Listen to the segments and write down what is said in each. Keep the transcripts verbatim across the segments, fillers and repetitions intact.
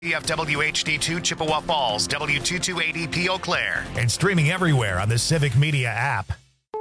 E F W H D two Chippewa Falls, W two twenty-eight E P Eau Claire. And streaming everywhere on the Civic Media app.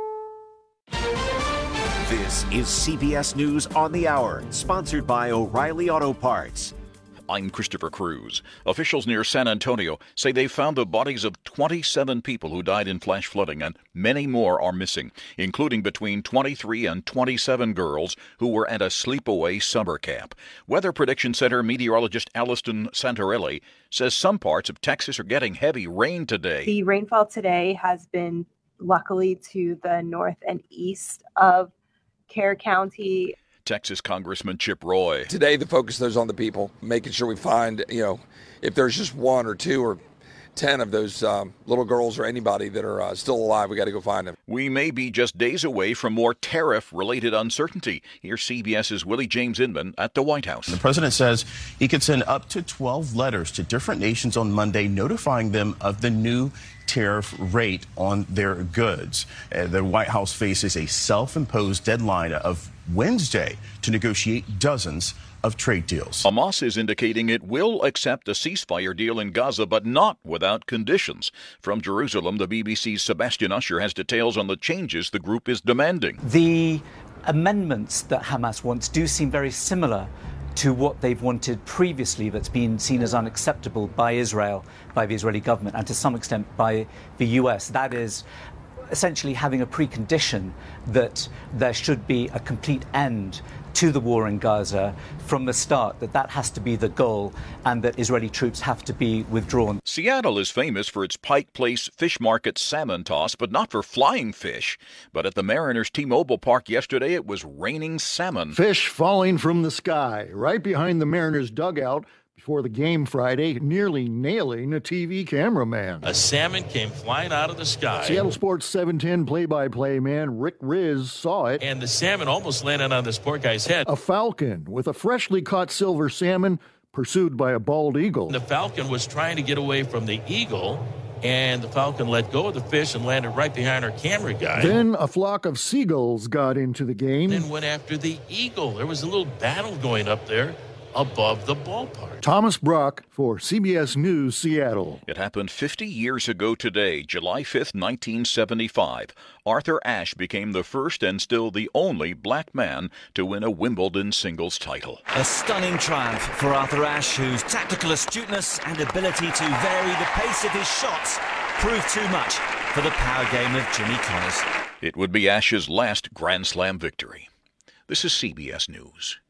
This is C B S News on the Hour, sponsored by O'Reilly Auto Parts. I'm Christopher Cruz. Officials near San Antonio say they found the bodies of twenty-seven people who died in flash flooding, and many more are missing, including between twenty-three and twenty-seven girls who were at a sleepaway summer camp. Weather Prediction Center meteorologist Alliston Santarelli says some parts of Texas are getting heavy rain today. The rainfall today has been luckily to the north and east of Kerr County. Texas Congressman Chip Roy. Today, the focus is on the people, making sure we find, you know, if there's just one or two or ten of those um, little girls or anybody that are uh, still alive, we got to go find them. We may be just days away from more tariff-related uncertainty. Here's CBS's Willie James Inman at the White House. The president says he could send up to twelve letters to different nations on Monday notifying them of the new tariff rate on their goods. Uh, the White House faces a self-imposed deadline of Wednesday to negotiate dozens of trade deals. Hamas is indicating it will accept a ceasefire deal in Gaza, but not without conditions. From Jerusalem, the B B C's Sebastian Usher has details on the changes the group is demanding. The amendments that Hamas wants do seem very similar to what they've wanted previously, that's been seen as unacceptable by Israel, by the Israeli government, and to some extent by the U S. That is essentially having a precondition that there should be a complete end to the war in Gaza from the start, that that has to be the goal, and that Israeli troops have to be withdrawn. Seattle is famous for its Pike Place Fish Market salmon toss, but not for flying fish. But at the Mariners T-Mobile Park yesterday, it was raining salmon. Fish falling from the sky right behind the Mariners dugout before the game Friday, nearly nailing a T V cameraman. A salmon came flying out of the sky. Seattle Sports seven ten play-by-play man Rick Riz saw it. And the salmon almost landed on this poor guy's head. A falcon with a freshly caught silver salmon pursued by a bald eagle. The falcon was trying to get away from the eagle, and the falcon let go of the fish and landed right behind our camera guy. Then a flock of seagulls got into the game. Then went after the eagle. There was a little battle going up there above the ballpark. Thomas Brock for C B S News, Seattle. It happened fifty years ago today, July fifth, nineteen seventy-five. Arthur Ashe became the first and still the only black man to win a Wimbledon singles title. A stunning triumph for Arthur Ashe, whose tactical astuteness and ability to vary the pace of his shots proved too much for the power game of Jimmy Connors. It would be Ashe's last Grand Slam victory. This is C B S News.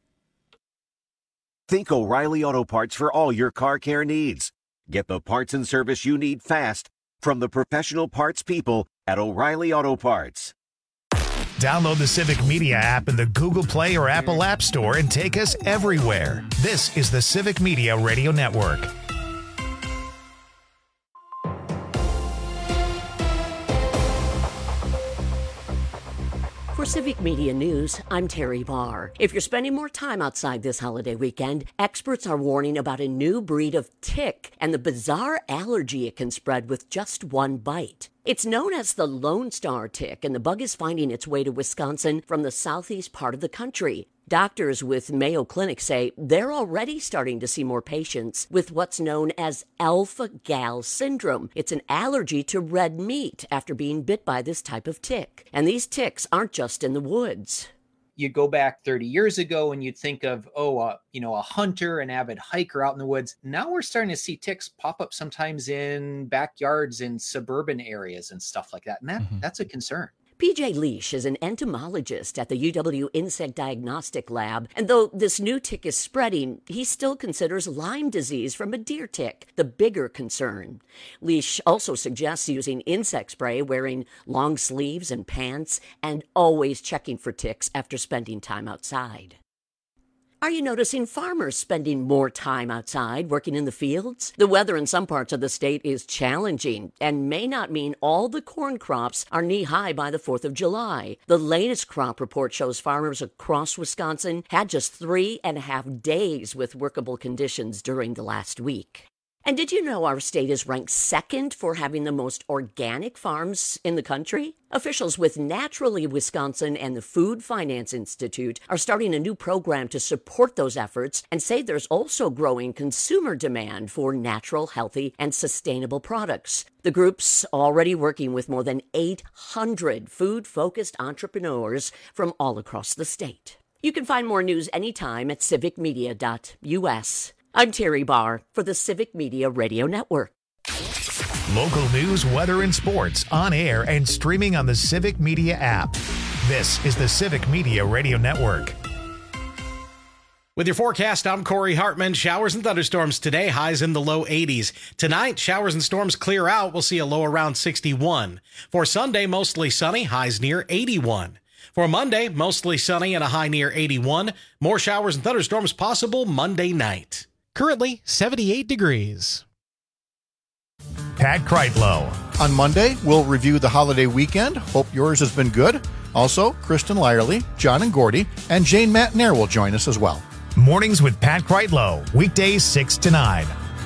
Think O'Reilly Auto Parts for all your car care needs. Get the parts and service you need fast from the professional parts people at O'Reilly Auto Parts. Download the Civic Media app in the Google Play or Apple App Store and take us everywhere. This is the Civic Media Radio Network. For Civic Media News, I'm Terry Barr. If you're spending more time outside this holiday weekend, experts are warning about a new breed of tick and the bizarre allergy it can spread with just one bite. It's known as the Lone Star tick, and the bug is finding its way to Wisconsin from the southeast part of the country. Doctors with Mayo Clinic say they're already starting to see more patients with what's known as alpha-gal syndrome. It's an allergy to red meat after being bit by this type of tick. And these ticks aren't just in the woods. You go back thirty years ago and you'd think of, oh, uh, you know, a hunter, an avid hiker out in the woods. Now we're starting to see ticks pop up sometimes in backyards in suburban areas and stuff like that. And that, mm-hmm. that's a concern. P J Leash is an entomologist at the U W Insect Diagnostic Lab, and though this new tick is spreading, he still considers Lyme disease from a deer tick the bigger concern. Leash also suggests using insect spray, wearing long sleeves and pants, and always checking for ticks after spending time outside. Are you noticing farmers spending more time outside working in the fields? The weather in some parts of the state is challenging and may not mean all the corn crops are knee-high by the fourth of July. The latest crop report shows farmers across Wisconsin had just three and a half days with workable conditions during the last week. And did you know our state is ranked second for having the most organic farms in the country? Officials with Naturally Wisconsin and the Food Finance Institute are starting a new program to support those efforts and say there's also growing consumer demand for natural, healthy, and sustainable products. The group's already working with more than eight hundred food-focused entrepreneurs from all across the state. You can find more news anytime at civic media dot U S. I'm Terry Barr for the Civic Media Radio Network. Local news, weather, and sports on air and streaming on the Civic Media app. This is the Civic Media Radio Network. With your forecast, I'm Corey Hartman. Showers and thunderstorms today, highs in the low eighties. Tonight, showers and storms clear out. We'll see a low around sixty-one. For Sunday, mostly sunny, highs near eighty-one. For Monday, mostly sunny and a high near eighty-one. More showers and thunderstorms possible Monday night. Currently, seventy-eight degrees. Pat Kreitlow. On Monday, we'll review the holiday weekend. Hope yours has been good. Also, Kristen Lyerly, John and Gordy, and Jane Matnair will join us as well. Mornings with Pat Kreitlow, weekdays six to nine.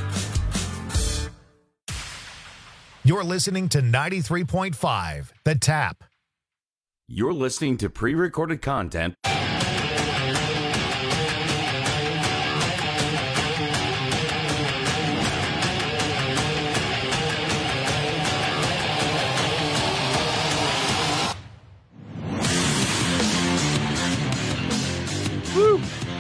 You're listening to ninety-three point five, The Tap. You're listening to pre-recorded content. Woo!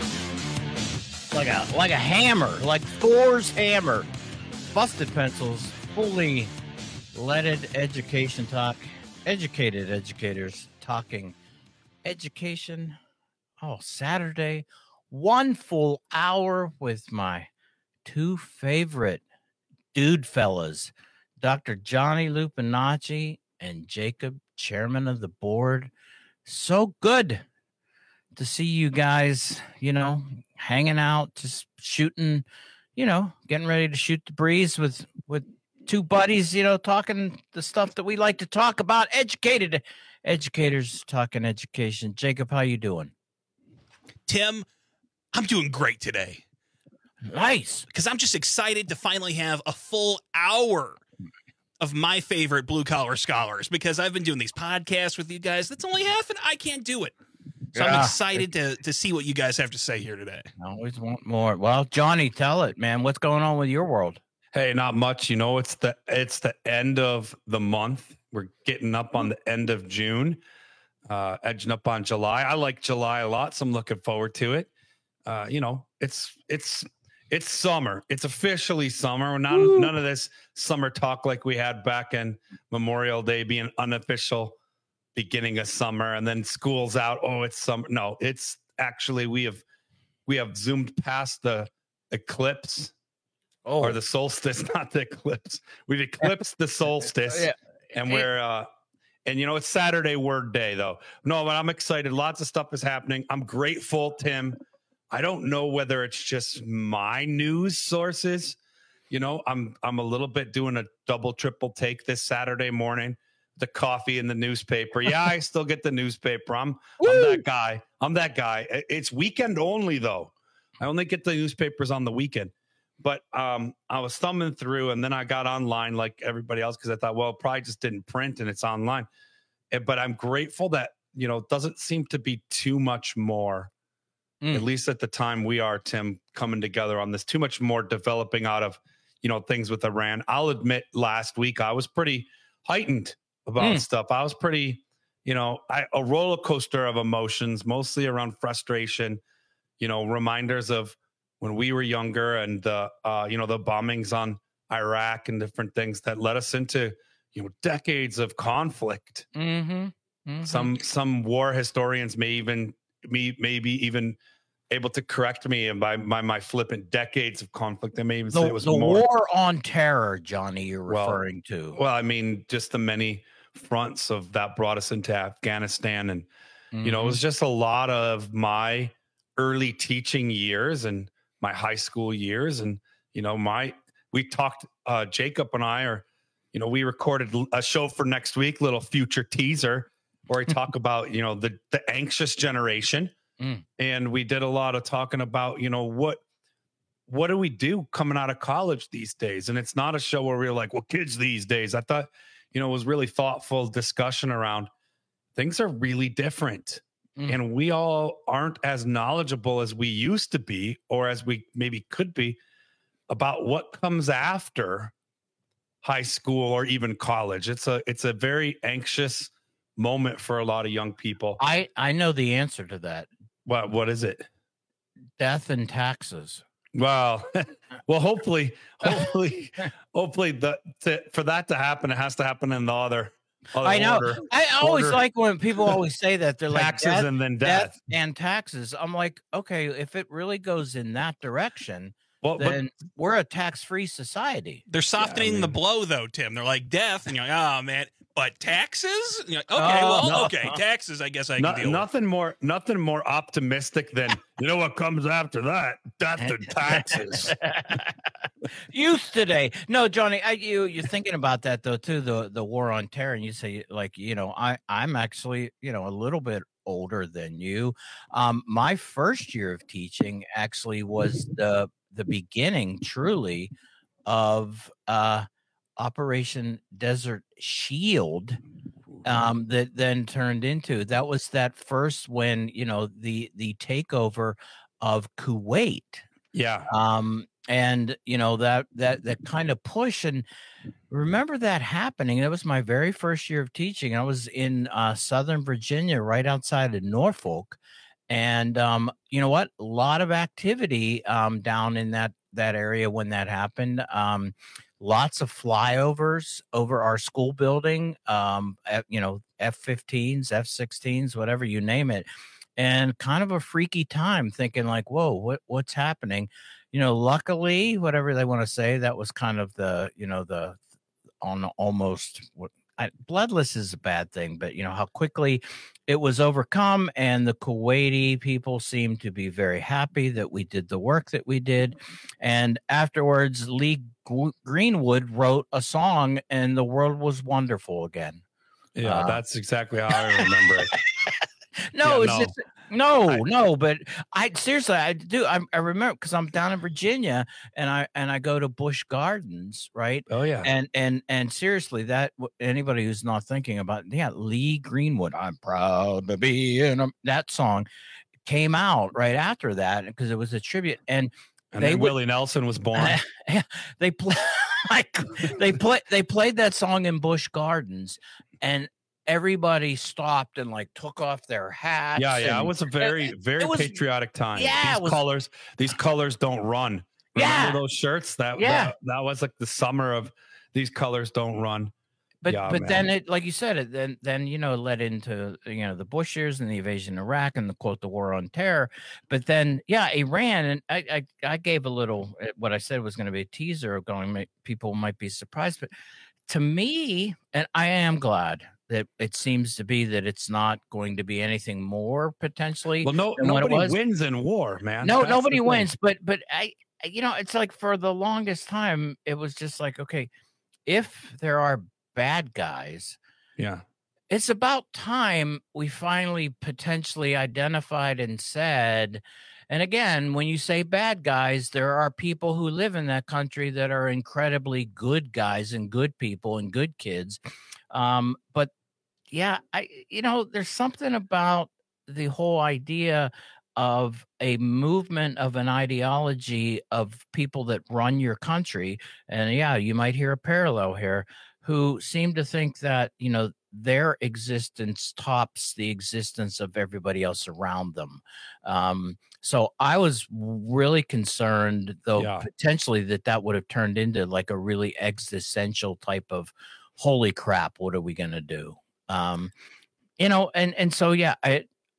Like a like a hammer, like Thor's hammer. Busted pencils, fully leaded education talk. Educated educators talking education. Oh, Saturday, one full hour with my two favorite dude fellas, Doctor Johnny Lupinacci and Jacob, chairman of the board. So good to see you guys, you know, hanging out, just shooting, you know, getting ready to shoot the breeze with, with two buddies, you know, talking the stuff that we like to talk about. Educated educators talking education. Jacob, how you doing? Tim, I'm doing great today. Nice. Because I'm just excited to finally have a full hour of my favorite blue-collar scholars, because I've been doing these podcasts with you guys. That's only half, and I can't do it. So yeah. I'm excited to to see what you guys have to say here today. I always want more. Well, Johnny, tell it, man. What's going on with your world? Hey, not much. You know, it's the it's the end of the month. We're getting up on the end of June, uh, edging up on July. I like July a lot, so I'm looking forward to it. Uh, you know, it's it's it's summer. It's officially summer. None none of this summer talk like we had back in Memorial Day being unofficial beginning of summer, and then school's out. Oh, it's summer. No, it's actually we have we have zoomed past the eclipse. Oh. Or the solstice, not the eclipse. We've eclipsed the solstice, yeah. and we're uh, and you know it's Saturday Word Day though. No, but I'm excited. Lots of stuff is happening. I'm grateful, Tim. I don't know whether it's just my news sources. You know, I'm I'm a little bit doing a double triple take this Saturday morning. The coffee and the newspaper. Yeah, I still get the newspaper. I'm I'm that guy. I'm that guy. It's weekend only though. I only get the newspapers on the weekend. But um, I was thumbing through, and then I got online like everybody else because I thought, well, it probably just didn't print and it's online. But I'm grateful that, you know, it doesn't seem to be too much more, mm. at least at the time we are, Tim, coming together on this, too much more developing out of, you know, things with Iran. I'll admit last week I was pretty heightened about mm. stuff. I was pretty, you know, I, a roller coaster of emotions, mostly around frustration, you know, reminders of when we were younger and the, uh, you know, the bombings on Iraq and different things that led us into, you know, decades of conflict. Mm-hmm. Mm-hmm. Some some war historians may even me maybe even able to correct me and by, by my flippant decades of conflict. They may even the, say it was the more. war on terror, Johnny, you're well, referring to. Well, I mean, just the many fronts of that brought us into Afghanistan. And, mm-hmm. you know, it was just a lot of my early teaching years and my high school years. And, you know, my, we talked, uh, Jacob and I are, you know, we recorded a show for next week, little future teaser where we talk about, you know, the, the anxious generation. Mm. And we did a lot of talking about, you know, what, what do we do coming out of college these days? And it's not a show where we're like, well, kids these days. I thought, you know, it was really thoughtful discussion around things are really different. Mm. And we all aren't as knowledgeable as we used to be, or as we maybe could be, about what comes after high school or even college. It's a it's a very anxious moment for a lot of young people. I, I know the answer to that. What what is it? Death and taxes. Well, well, hopefully, hopefully, hopefully, the, to, for that to happen, it has to happen in the other. other I know. Order, I always order. like when people always say that they're Taxes like death, and then death. death and taxes. I'm like, okay, if it really goes in that direction, well, then but, we're a tax-free society. They're softening yeah, I mean, the blow, though, Tim. They're like death, and you're like, oh man. But taxes? You're like, okay, uh, well, no. okay, taxes. I guess I no, can deal nothing with. more, nothing more optimistic than you know what comes after that. Death and taxes. Youth today. No, Johnny, I, you you're thinking about that though too. The the war on terror, and you say like, you know, I I'm actually you know a little bit older than you. Um, my first year of teaching actually was the the beginning, truly, of uh. Operation Desert Shield um, that then turned into that was that first when you know the the takeover of Kuwait. Yeah. Um, and you know that that that kind of push and remember that happening. That was my very first year of teaching. I was in uh, Southern Virginia, right outside of Norfolk, and um, you know what? A lot of activity um, down in that that area when that happened. Um, Lots of flyovers over our school building, um, at, you know, F fifteens, F sixteens, whatever you name it. And kind of a freaky time thinking like, whoa, what, what's happening? You know, luckily, whatever they want to say, that was kind of the, you know, the on almost what I, bloodless is a bad thing, but you know, how quickly it was overcome. And the Kuwaiti people seemed to be very happy that we did the work that we did. And afterwards, Lee Greenwood wrote a song and the world was wonderful again. Yeah, uh, that's exactly how I remember it. No, yeah, it's no. just no, I, no, but I seriously, I do. I, I remember because I'm down in Virginia and I and I go to Busch Gardens, right? Oh yeah, and and and seriously, that anybody who's not thinking about, yeah, Lee Greenwood, I'm proud to be in a, that song came out right after that because it was a tribute and. And they then would, Willie Nelson was born. Uh, they play like they play they played that song in Busch Gardens, and everybody stopped and like took off their hats. Yeah, yeah, and, it was a very it, very it was, patriotic time. Yeah, these was, colors, these colors don't run. Remember yeah, those shirts? That yeah, that, that was like the summer of these colors don't run. But yeah, but man. then it, like you said, it then then you know led into you know the Bush years and the invasion of Iraq and the quote the war on terror. But then yeah, Iran and I I, I gave a little what I said was going to be a teaser of going. People might be surprised, but to me, and I am glad that it seems to be that it's not going to be anything more potentially. Well, no, than nobody what it was. wins in war, man. No, That's nobody wins. But but I you know it's like for the longest time it was just like okay, if there are bad guys, yeah, it's about time we finally potentially identified and said, and again, when you say bad guys, there are people who live in that country that are incredibly good guys and good people and good kids. Um, but yeah, I you know, there's something about the whole idea of a movement of an ideology of people that run your country. And yeah, you might hear a parallel here, who seem to think that, you know, their existence tops the existence of everybody else around them. Um, so I was really concerned, though, yeah. potentially that that would have turned into like a really existential type of, holy crap, what are we going to do? Um, you know, and, and so, yeah, I,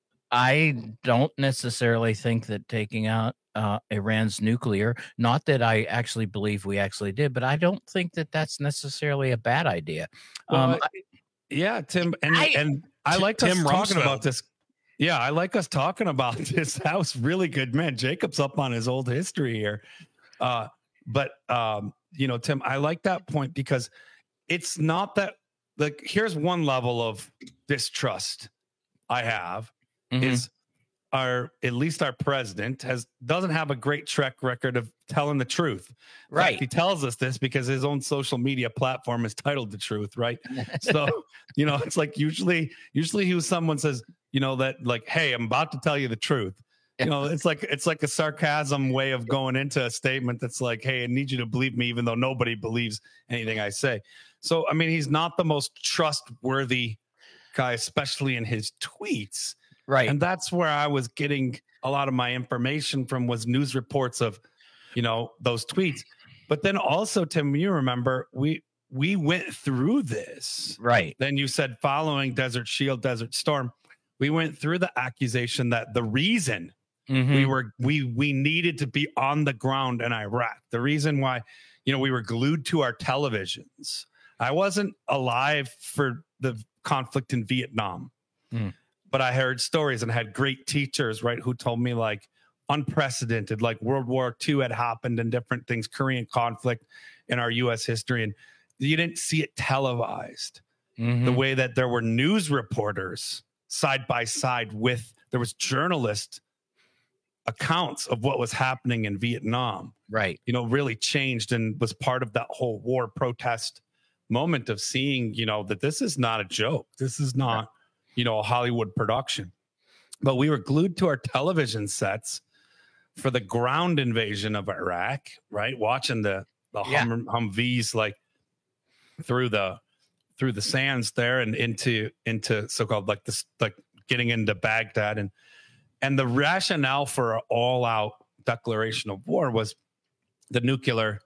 I don't necessarily think that taking out Uh, Iran's nuclear, not that I actually believe we actually did, but I don't think that that's necessarily a bad idea. Well, Um, I, yeah, Tim, and I, and I like Tim us talking Rumsfeld. about this. Yeah, I like us talking about this. That was really good, man. Jacob's up on his old history here. Uh, but um, you know, Tim, I like that point because it's not that. Like, here's one level of distrust I have mm-hmm. is our at least our president has doesn't have a great track record of telling the truth. In Right. fact, he tells us this because his own social media platform is titled The Truth, right? So, you know, it's like usually usually he was someone says, you know, that like, hey, I'm about to tell you the truth. You know, it's like it's like a sarcasm way of going into a statement that's like, hey, I need you to believe me, even though nobody believes anything I say. So, I mean, he's not the most trustworthy guy, especially in his tweets. Right. And that's where I was getting a lot of my information from, was news reports of, you know, those tweets. But then also, Tim, you remember we we went through this. Right. Then you said following Desert Shield, Desert Storm, we went through the accusation that the reason Mhm. we were we we needed to be on the ground in Iraq, the reason why, you know, we were glued to our televisions. I wasn't alive for the conflict in Vietnam. Mm. But I heard stories and had great teachers, right, who told me like unprecedented, like World War Two had happened and different things, Korean conflict in our U S history. And you didn't see it televised Mhm. the way that there were news reporters side by side with, there was journalist accounts of what was happening in Vietnam. Right. You know, really changed and was part of that whole war protest moment of seeing, you know, that this is not a joke. This is not, you know, a Hollywood production. But we were glued to our television sets for the ground invasion of Iraq, right? Watching the the Yeah. hum, Humvees like through the through the sands there and into into so-called like this, like getting into Baghdad. And and the rationale for an all-out declaration of war was the nuclear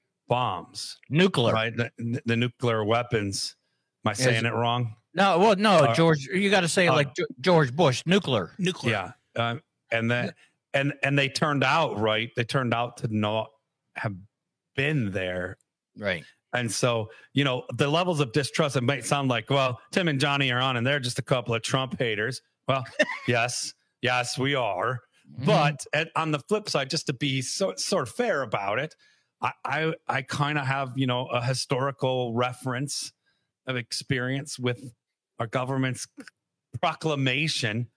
bombs. Nuclear. Right? The, the nuclear weapons. Am I saying Is- it wrong? No, well, no, Uh, George, you got to say it uh, like Ge- George Bush, nuclear. Nuclear. Yeah. Um, and then and and they turned out right. They turned out to not have been there. Right. And so, you know, the levels of distrust, it might sound like, well, Tim and Johnny are on and they're just a couple of Trump haters. Well, yes, yes, we are. But at, on the flip side, just to be so, sort of fair about it, I I, I kind of have, you know, a historical reference of experience with our government's proclamation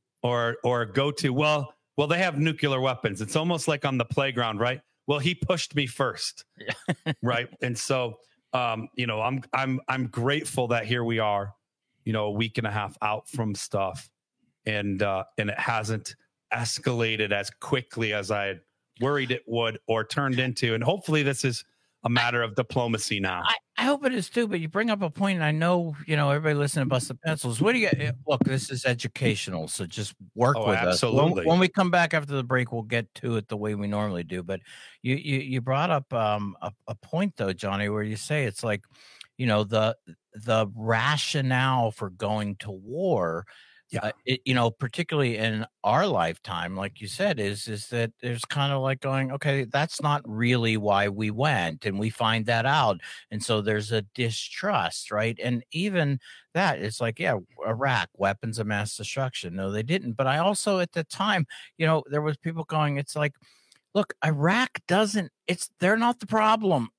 or or go to, well, well, they have nuclear weapons. It's almost like on the playground, right? Well, he pushed me first. Right. And so um, you know, I'm I'm I'm grateful that here we are, you know, a week and a half out from stuff. And uh, and it hasn't escalated as quickly as I had worried it would or turned into. And hopefully this is a matter of diplomacy now. I, I hope it is too, but you bring up a point, and I know, you know, everybody listening to Busted Pencils. What do you look? This is educational, so just work Oh, with absolutely. us. When, when we come back after the break, we'll get to it the way we normally do. But you you, you brought up um, a, a point though, Johnny, where you say it's like, you know, the the rationale for going to war. Yeah. Uh, it, you know, particularly in our lifetime, like you said, is is that there's kind of like going, okay, that's not really why we went, and we find that out, and so there's a distrust, right? And even that, it's like, yeah, Iraq, weapons of mass destruction. No, they didn't. But I also, at the time, you know, there was people going, it's like, look, Iraq doesn't. It's they're not the problem.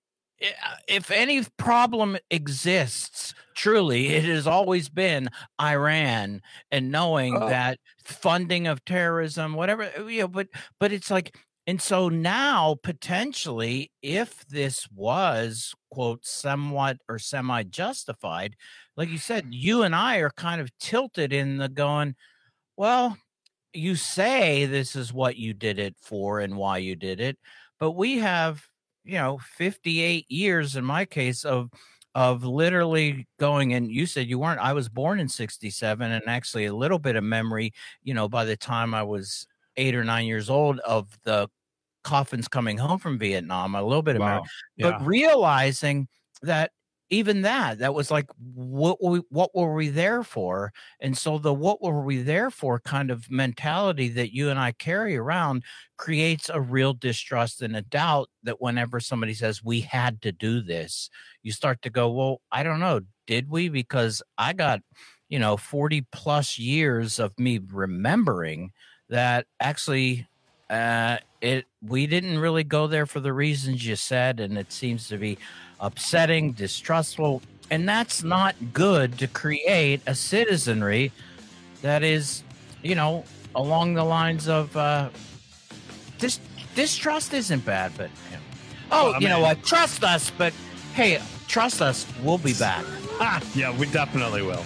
If any problem exists, truly, it has always been Iran, and knowing Oh. that funding of terrorism, whatever, you know, but but it's like, and so now potentially, if this was quote somewhat or semi justified, like you said, you and I are kind of tilted in the going, well, you say this is what you did it for and why you did it, but we have, you know, fifty-eight years in my case of of literally going, and you said you weren't, I was born in sixty-seven, and actually a little bit of memory, you know, by the time I was eight or nine years old, of the coffins coming home from Vietnam, a little bit of Wow. memory, Yeah. but realizing that even that, that was like, what were we, what were we there for? And so the what were we there for kind of mentality that you and I carry around creates a real distrust and a doubt that whenever somebody says we had to do this, you start to go, well, I don't know, did we? Because I got, you know, forty plus years of me remembering that actually uh, it we didn't really go there for the reasons you said, and it seems to be upsetting, distrustful, and that's not good to create a citizenry that is, you know, along the lines of uh, dis- distrust isn't bad, but yeah. oh, Well, you know man. what? Trust us, but hey, trust us, we'll be back. Ah, yeah, we definitely will.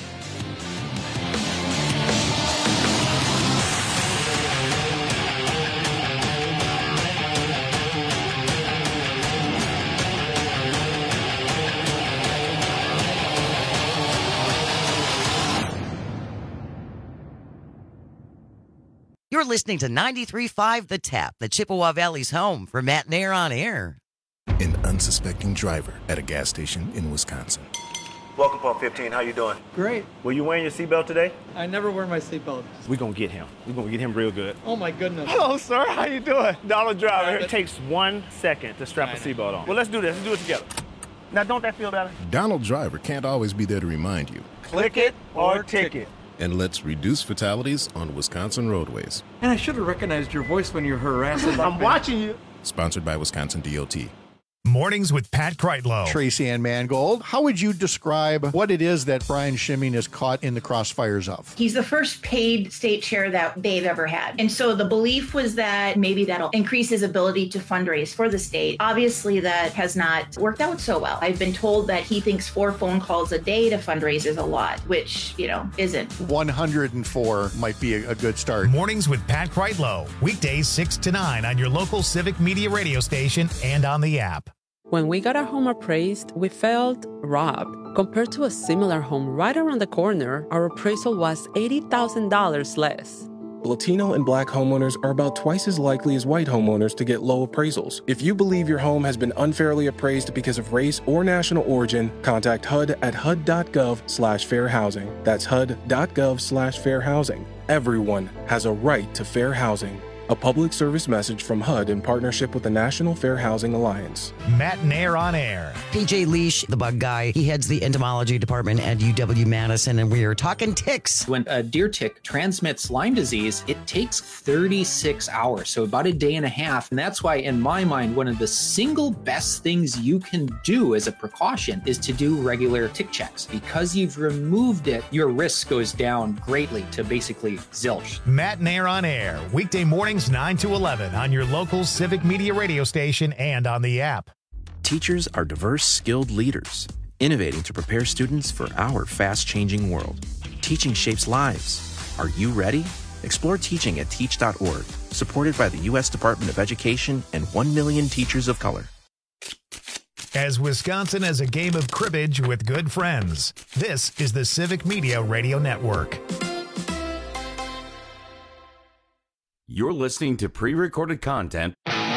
You're listening to ninety-three point five The Tap, the Chippewa Valley's home for Matt Nair on air. An unsuspecting driver at a gas station in Wisconsin. Welcome, Pump fifteen. How you doing? Great. Were you wearing your seatbelt today? I never wear my seatbelt. We're going to get him. We're going to get him real good. Oh my goodness. Hello, sir. How you doing? Dollar driver. Right, It takes one second to strap a seatbelt on. Well, let's do this. Let's do it together. Now, don't that feel better? Donald Driver can't always be there to remind you. Click it or ticket. And let's reduce fatalities on Wisconsin roadways. And I should have recognized your voice when you're harassing. I'm watching you. Sponsored by Wisconsin D O T. Mornings with Pat Kreitlow. Tracy Ann Mangold, how would you describe what it is that Brian Schimming is caught in the crossfires of? He's the first paid state chair that they've ever had. And so the belief was that maybe that'll increase his ability to fundraise for the state. Obviously, that has not worked out so well. I've been told that he thinks four phone calls a day to fundraise is a lot, which, you know, isn't. one hundred four might be a, a good start. Mornings with Pat Kreitlow. Weekdays six to nine on your local Civic Media radio station and on the app. When we got our home appraised, we felt robbed. Compared to a similar home right around the corner, our appraisal was eighty thousand dollars less. Latino and Black homeowners are about twice as likely as white homeowners to get low appraisals. If you believe your home has been unfairly appraised because of race or national origin, contact H U D at H U D dot gov slash fair housing. That's H U D dot gov slash fair housing. Everyone has a right to fair housing. A public service message from H U D in partnership with the National Fair Housing Alliance. Matt Nair on air. P J Leash, the bug guy, he heads the entomology department at U W-Madison, and we are talking ticks. When a deer tick transmits Lyme disease, it takes thirty-six hours, so about a day and a half. And that's why, in my mind, one of the single best things you can do as a precaution is to do regular tick checks. Because you've removed it, your risk goes down greatly to basically zilch. Matt Nair on air. Weekday mornings nine to eleven on your local Civic Media radio station and on the app. Teachers are diverse, skilled leaders, innovating to prepare students for our fast-changing world. Teaching shapes lives. Are you ready? Explore teaching at teach dot org, supported by the U S Department of Education and one million teachers of color. As Wisconsin has a game of cribbage with good friends, this is the Civic Media Radio Network. You're listening to pre-recorded content.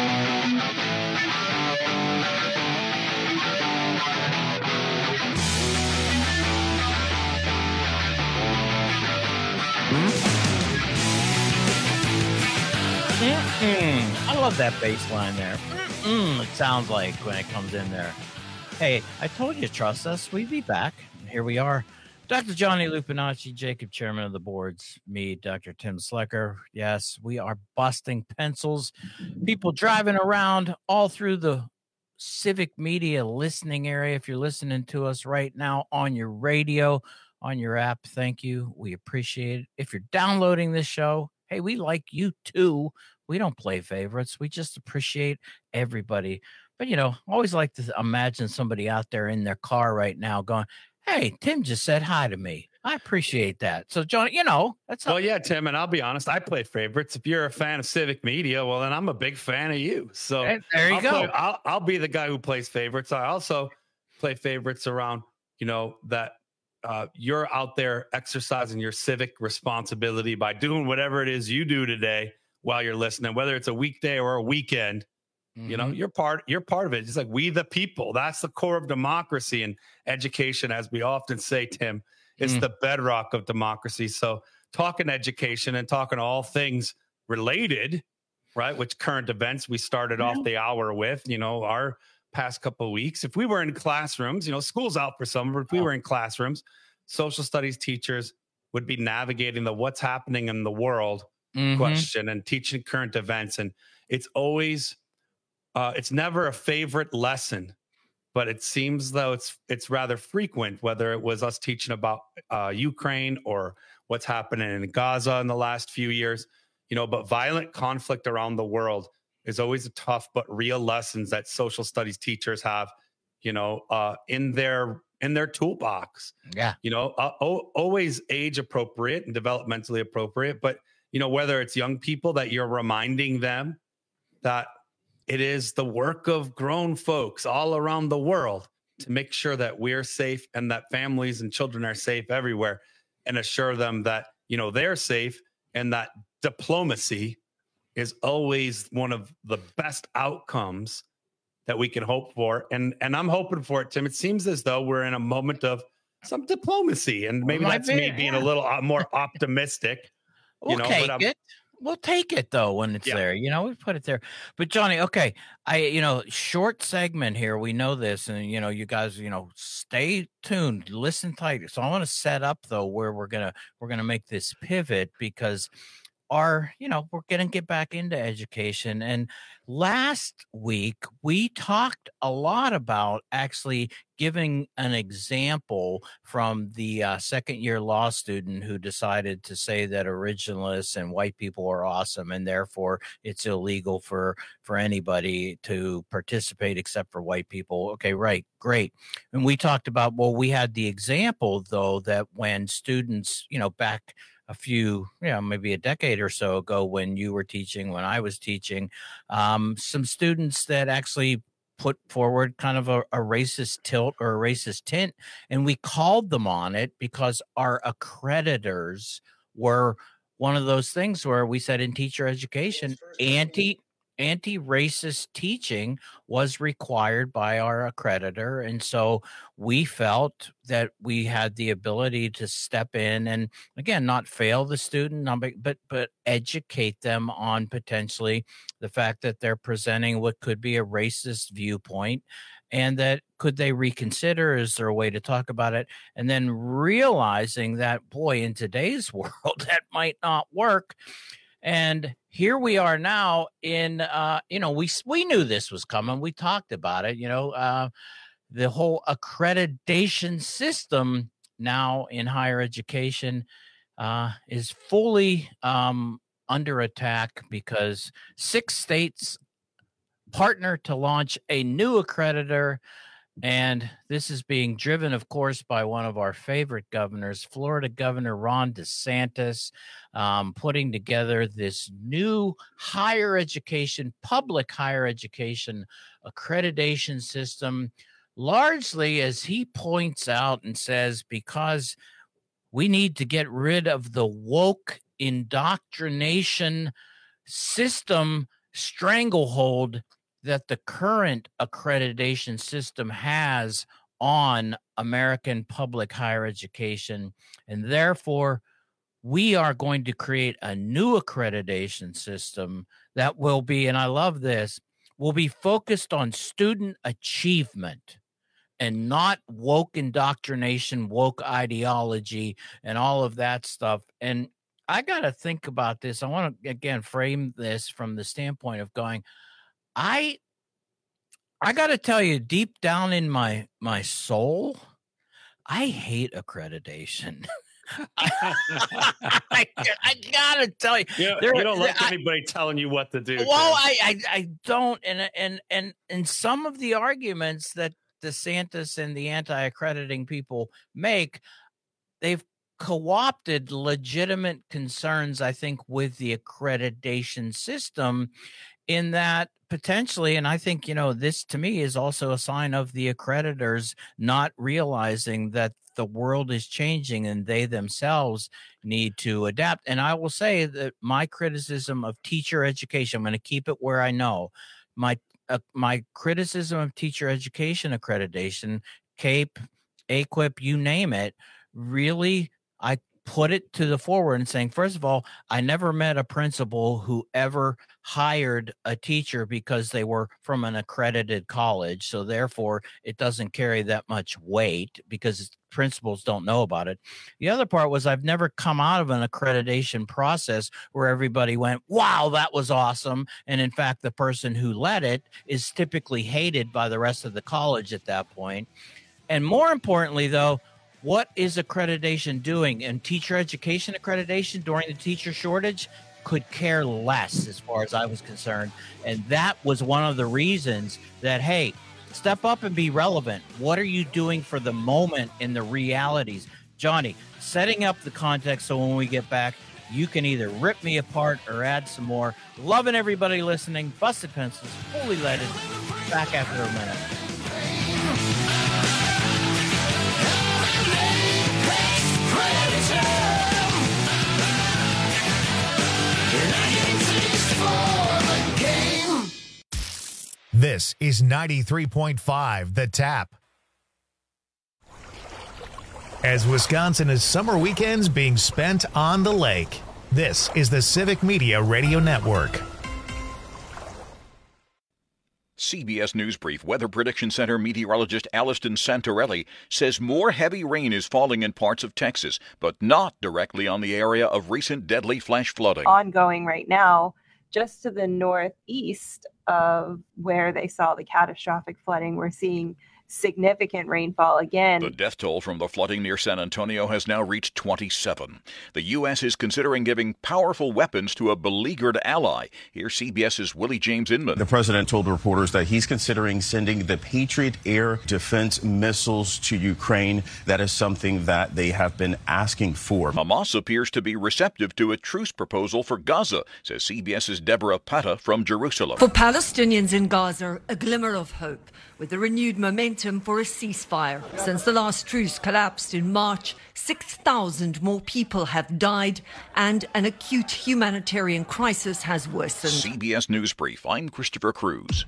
Mm-mm. I love that bass line there. Mm-mm, it sounds like when it comes in there. Hey, I told you, trust us. We'd be back. Here we are. Doctor Johnny Lupinacci, Jacob, chairman of the boards, me, Doctor Tim Slecker. Yes, we are busting pencils. People driving around all through the Civic Media listening area. If you're listening to us right now on your radio, on your app, thank you. We appreciate it. If you're downloading this show, hey, we like you too. We don't play favorites. We just appreciate everybody. But, you know, I always like to imagine somebody out there in their car right now going, hey, Tim just said hi to me. I appreciate that. So, John, you know, that's well, yeah, Tim, and I'll be honest, I play favorites. If you're a fan of Civic Media, well, then I'm a big fan of you. So and there you I'll go. Play, I'll, I'll be the guy who plays favorites. I also play favorites around, you know, that uh, you're out there exercising your civic responsibility by doing whatever it is you do today while you're listening, whether it's a weekday or a weekend. Mm-hmm. You know, you're part, you're part of it. It's like we the people. That's the core of democracy, and education, as we often say, Tim, is mm. the bedrock of democracy. So talking education and talking all things related, right? Which current events we started yeah. off the hour with, you know, our past couple of weeks. If we were in classrooms, you know, school's out for summer, if we oh. were in classrooms, social studies teachers would be navigating the what's happening in the world mm-hmm. question and teaching current events. And it's always, uh, it's never a favorite lesson, but it seems though it's it's rather frequent, whether it was us teaching about uh, Ukraine or what's happening in Gaza in the last few years, you know, but violent conflict around the world is always a tough but real lessons that social studies teachers have, you know, uh, in their in their toolbox. Yeah. You know, uh, o- always age appropriate and developmentally appropriate. But, you know, whether it's young people that you're reminding them that it is the work of grown folks all around the world to make sure that we're safe and that families and children are safe everywhere, and assure them that, you know, they're safe, and that diplomacy is always one of the best outcomes that we can hope for. And and I'm hoping for it, Tim. It seems as though we're in a moment of some diplomacy, and maybe that's be, me being yeah. a little more optimistic. We'll you know, take but it. We'll take it though when it's Yeah. there. You know, we put it there. But Johnny, okay, I you know, short segment here. We know this, and you know, you guys, you know, stay tuned, listen tight. So I want to set up though where we're gonna we're gonna make this pivot, because our, you know, we're gonna get back into education. And last week we talked a lot about actually giving an example from the uh, second year law student who decided to say that originalists and white people are awesome, and therefore it's illegal for for anybody to participate except for white people. Okay, right, great. And we talked about, well, we had the example though that when students, you know, back a few, you know, maybe a decade or so ago when you were teaching, when I was teaching, um, some students that actually put forward kind of a, a racist tilt or a racist tint, and we called them on it because our accreditors were one of those things where we said in teacher education, anti anti-racist teaching was required by our accreditor. And so we felt that we had the ability to step in and, again, not fail the student, but but educate them on potentially the fact that they're presenting what could be a racist viewpoint, and that could they reconsider? Is there a way to talk about it? And then realizing that, boy, in today's world, that might not work. And here we are now in, uh, you know, we we knew this was coming. We talked about it, you know, uh, the whole accreditation system now in higher education uh, is fully um, under attack because six states partner to launch a new accreditor. And this is being driven, of course, by one of our favorite governors, Florida Governor Ron DeSantis, um, putting together this new higher education, public higher education accreditation system, largely, as he points out and says, because we need to get rid of the woke indoctrination system stranglehold that the current accreditation system has on American public higher education. And therefore, we are going to create a new accreditation system that will be, and I love this, will be focused on student achievement and not woke indoctrination, woke ideology, and all of that stuff. And I got to think about this. I want to, again, frame this from the standpoint of going, I I got to tell you, deep down in my my soul, I hate accreditation. I, I gotta tell you, you, there, you don't like I, anybody telling you what to do. Well, I, I I don't, and and and and some of the arguments that DeSantis and the anti-accrediting people make, they've co-opted legitimate concerns, I think, with the accreditation system, in that potentially, and I think, you know, this to me is also a sign of the accreditors not realizing that the world is changing and they themselves need to adapt. And I will say that my criticism of teacher education, I'm going to keep it where I know, my uh, my criticism of teacher education accreditation, CAPE, AQUIP, you name it, really, I put it to the forward and saying, first of all, I never met a principal who ever hired a teacher because they were from an accredited college. So therefore, it doesn't carry that much weight because principals don't know about it. The other part was I've never come out of an accreditation process where everybody went, wow, that was awesome. And in fact, the person who led it is typically hated by the rest of the college at that point. And more importantly, though, What is accreditation doing? And teacher education accreditation during the teacher shortage could care less as far as I was concerned. And that was one of the reasons that, hey, step up and be relevant. What are you doing for the moment in the realities? Johnny, setting up the context so when we get back, you can either rip me apart or add some more. Loving everybody listening. Busted Pencils, fully leaded. Back after a minute. This is ninety-three point five The Tap. As Wisconsin is summer weekends being spent on the lake, this is the Civic Media Radio Network. C B S News Brief Weather Prediction Center meteorologist Aliston Santorelli says more heavy rain is falling in parts of Texas, but not directly on the area of recent deadly flash flooding. Ongoing right now, just to the northeast of where they saw the catastrophic flooding, we're seeing significant rainfall again. The death toll from the flooding near San Antonio has now reached twenty-seven. The U S is considering giving powerful weapons to a beleaguered ally. Here's CBS's Willie James Inman. The president told reporters that he's considering sending the Patriot air defense missiles to Ukraine. That is something that they have been asking for. Hamas appears to be receptive to a truce proposal for Gaza, says CBS's Deborah Patta from Jerusalem. For Palestinians in Gaza, a glimmer of hope, with a renewed momentum for a ceasefire. Since the last truce collapsed in March, six thousand more people have died and an acute humanitarian crisis has worsened. C B S News Brief, I'm Christopher Cruz.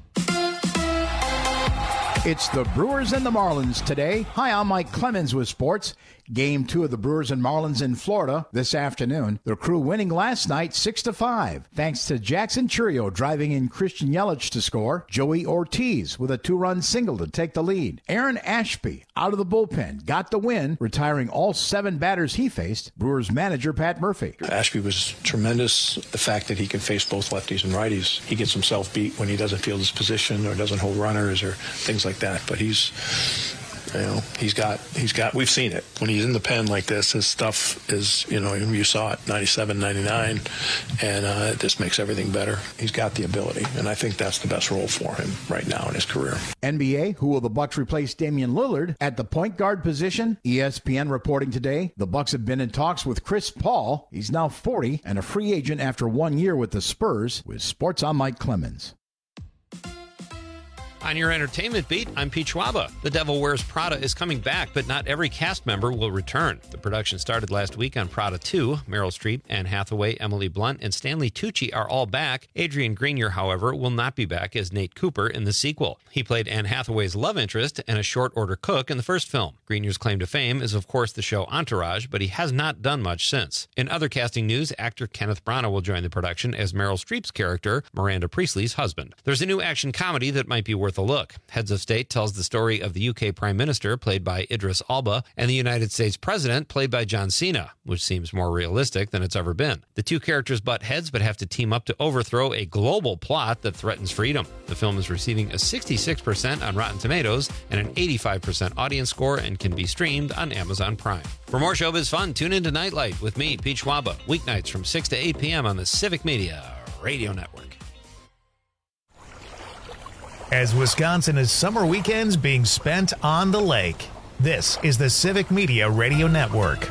It's the Brewers and the Marlins today. Hi, I'm Mike Clemens with sports. Game two of the Brewers and Marlins in Florida this afternoon. The Crew winning last night six to five, thanks to Jackson Churio driving in Christian Yelich to score. Joey Ortiz with a two-run single to take the lead. Aaron Ashby out of the bullpen got the win, retiring all seven batters he faced. Brewers manager Pat Murphy. Ashby was tremendous. The fact that he can face both lefties and righties. He gets himself beat when he doesn't field his position or doesn't hold runners or things like that. But he's... You know, he's got, he's got, we've seen it. When he's in the pen like this, his stuff is, you know, you saw it, ninety-seven, ninety-nine, and uh, this makes everything better. He's got the ability, and I think that's the best role for him right now in his career. N B A, who will the Bucks replace Damian Lillard at the point guard position? E S P N reporting today, the Bucks have been in talks with Chris Paul. He's now forty and a free agent after one year with the Spurs. With Sports, I'm Mike Clemens. On your entertainment beat, I'm Pete Schwaba. The Devil Wears Prada is coming back, but not every cast member will return. The production started last week on Prada two. Meryl Streep, Anne Hathaway, Emily Blunt, and Stanley Tucci are all back. Adrian Grenier, however, will not be back as Nate Cooper in the sequel. He played Anne Hathaway's love interest and a short-order cook in the first film. Grenier's claim to fame is, of course, the show Entourage, but he has not done much since. In other casting news, actor Kenneth Branagh will join the production as Meryl Streep's character, Miranda Priestley's husband. There's a new action comedy that might be worth a look. Heads of State tells the story of the U K Prime Minister, played by Idris Elba, and the United States President, played by John Cena, which seems more realistic than it's ever been. The two characters butt heads but have to team up to overthrow a global plot that threatens freedom. The film is receiving a sixty-six percent on Rotten Tomatoes and an eighty-five percent audience score and can be streamed on Amazon Prime. For more showbiz fun, tune into Nightlight with me, Pete Schwaba, weeknights from six to eight p.m. on the Civic Media Radio Network. As Wisconsin is summer weekends being spent on the lake, this is the Civic Media Radio Network.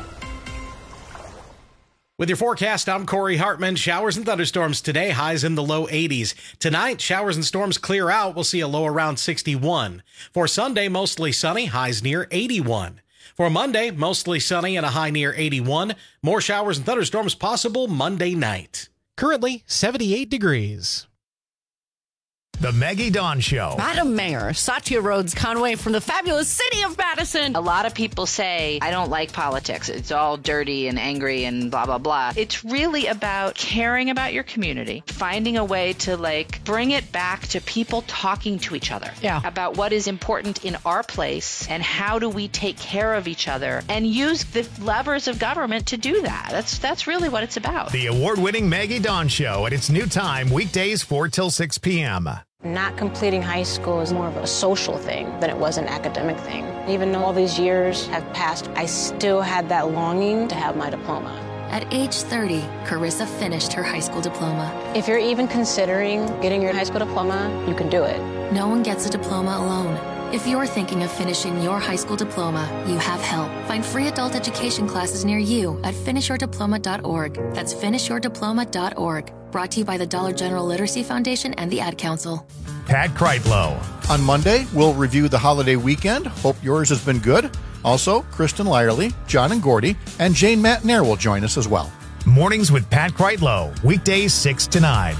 With your forecast, I'm Corey Hartman. Showers and thunderstorms today, highs in the low eighties. Tonight, showers and storms clear out. We'll see a low around sixty-one. For Sunday, mostly sunny, highs near eighty-one. For Monday, mostly sunny and a high near eighty-one. More showers and thunderstorms possible Monday night. Currently, seventy-eight degrees. The Maggie Dawn Show. Madam Mayor, Satya Rhodes Conway from the fabulous city of Madison. A lot of people say, I don't like politics. It's all dirty and angry and blah, blah, blah. It's really about caring about your community, finding a way to, like, bring it back to people talking to each other. Yeah. About what is important in our place and how do we take care of each other and use the levers of government to do that. That's, that's really what it's about. The award-winning Maggie Dawn Show at its new time, weekdays four till six p.m. Not completing high school is more of a social thing than it was an academic thing. Even though all these years have passed, I still had that longing to have my diploma. At age thirty, Carissa finished her high school diploma. If you're even considering getting your high school diploma, you can do it. No one gets a diploma alone. If you're thinking of finishing your high school diploma, you have help. Find free adult education classes near you at finish your diploma dot org. That's finish your diploma dot org. Brought to you by the Dollar General Literacy Foundation and the Ad Council. Pat Kreitlow. On Monday, we'll review the holiday weekend. Hope yours has been good. Also, Kristen Lyerly, John and Gordy, and Jane Matnair will join us as well. Mornings with Pat Kreitlow, weekdays six to nine.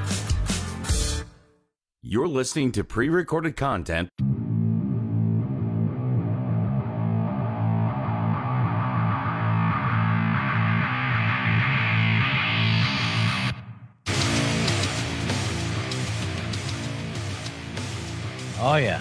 You're listening to pre-recorded content. Oh, yeah.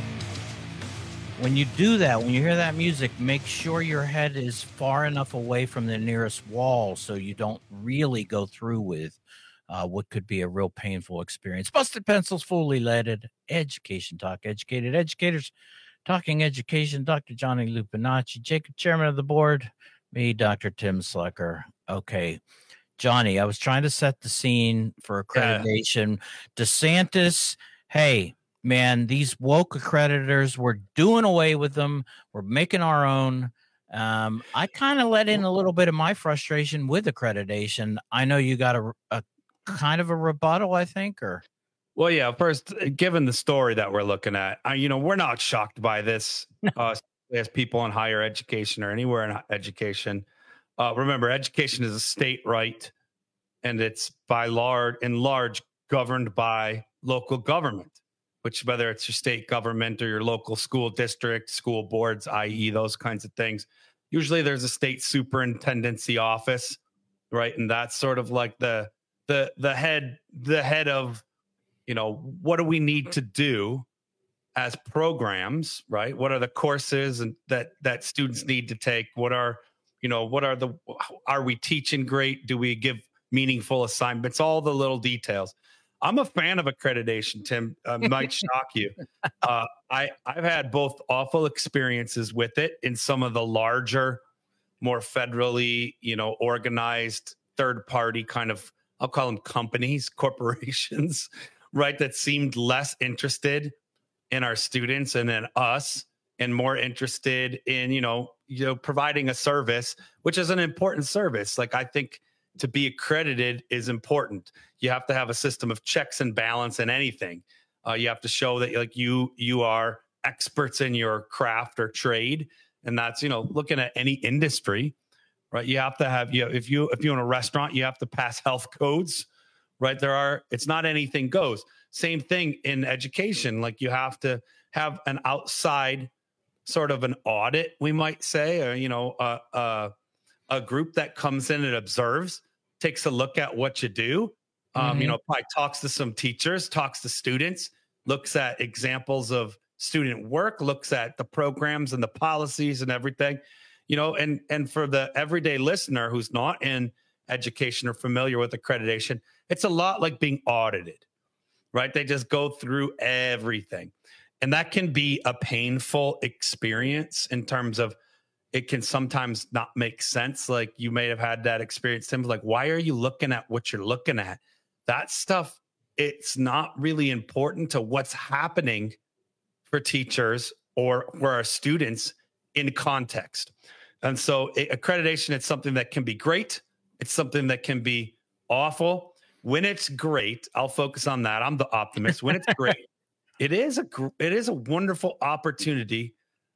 When you do that, when you hear that music, make sure your head is far enough away from the nearest wall so you don't really go through with uh, what could be a real painful experience. Busted Pencils, fully leaded, Education Talk, Educated Educators, Talking Education, Doctor Johnny Lupinacci, Jacob, Chairman of the Board, me, Doctor Tim Slucker. Okay, Johnny, I was trying to set the scene for accreditation. Yeah. DeSantis, hey, man, these woke accreditors, we're doing away with them. We're making our own. Um, I kind of let in a little bit of my frustration with accreditation. I know you got a, a kind of a rebuttal, I think, or. Well, yeah, first, given the story that we're looking at, uh, you know, we're not shocked by this uh, as people in higher education or anywhere in education. Uh, remember, education is a state right, and it's by large, in large, governed by local government. Which, whether it's your state government or your local school district, school boards, that is those kinds of things, usually there's a state superintendency office, right? And that's sort of like the the the head the head of, you know, what do we need to do as programs, right? What are the courses and that that students need to take? What are, you know, what are the are we teaching great? Do we give meaningful assignments? All the little details. I'm a fan of accreditation, Tim. Uh, might shock you. Uh, I, I've had both awful experiences with it in some of the larger, more federally, you know, organized third-party kind of, I'll call them companies, corporations, right, that seemed less interested in our students and in us and more interested in, you know, you know, providing a service, which is an important service. Like, I think to be accredited is important. You have to have a system of checks and balance in anything. Uh, you have to show that like you you are experts in your craft or trade, and that's, you know, looking at any industry, right? You have to have, you know, if you if you own a restaurant, you have to pass health codes, right? There are, it's not anything goes. Same thing in education. Like, you have to have an outside sort of an audit, we might say, or, you know, uh, uh a group that comes in and observes, takes a look at what you do, um, mm-hmm. you know, probably talks to some teachers, talks to students, looks at examples of student work, looks at the programs and the policies and everything, you know, and, and for the everyday listener who's not in education or familiar with accreditation, it's a lot like being audited, right? They just go through everything. And that can be a painful experience in terms of, it can sometimes not make sense. Like, you may have had that experience, Tim, like, why are you looking at what you're looking at? That stuff, it's not really important to what's happening for teachers or for our students in context. And so it, accreditation, it's something that can be great. It's something that can be awful. When it's great, I'll focus on that. I'm the optimist. When it's great, it is a it is a wonderful opportunity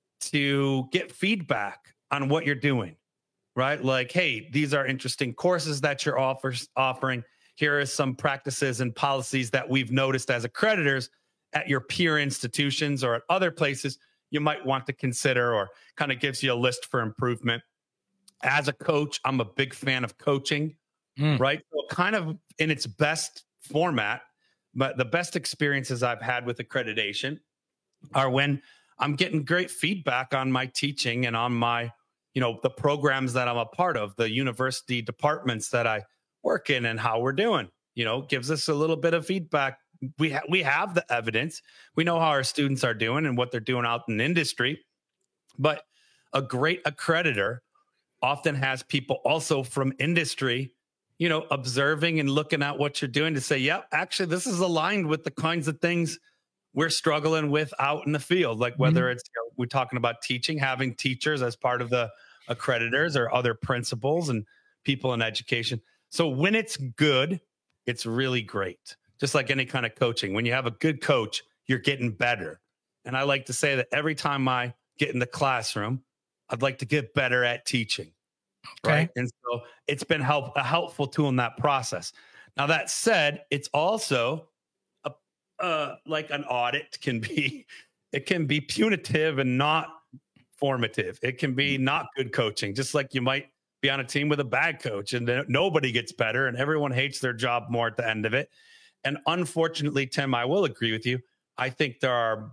to get feedback on what you're doing, right? Like, hey, these are interesting courses that you're offers, offering. Here are some practices and policies that we've noticed as accreditors at your peer institutions or at other places you might want to consider, or kind of gives you a list for improvement. As a coach, I'm a big fan of coaching, mm. right? So kind of in its best format, but the best experiences I've had with accreditation are when I'm getting great feedback on my teaching and on my, you know, the programs that I'm a part of, the university departments that I work in and how we're doing, you know, gives us a little bit of feedback we ha- we have the evidence. We know how our students are doing and what they're doing out in industry. But a great accreditor often has people also from industry, you know, observing and looking at what you're doing to say, yep, actually, this is aligned with the kinds of things we're struggling with out in the field. Like whether mm-hmm. it's, you know, we're talking about teaching, having teachers as part of the accreditors or other principals and people in education. So when it's good, it's really great. Just like any kind of coaching. When you have a good coach, you're getting better. And I like to say that every time I get in the classroom, I'd like to get better at teaching. Okay. Right. And so it's been help, a helpful tool in that process. Now, that said, it's also a, uh, like an audit can be, it can be punitive and not formative. It can be not good coaching, just like you might be on a team with a bad coach and then nobody gets better and everyone hates their job more at the end of it. And unfortunately, Tim, I will agree with you. I think there are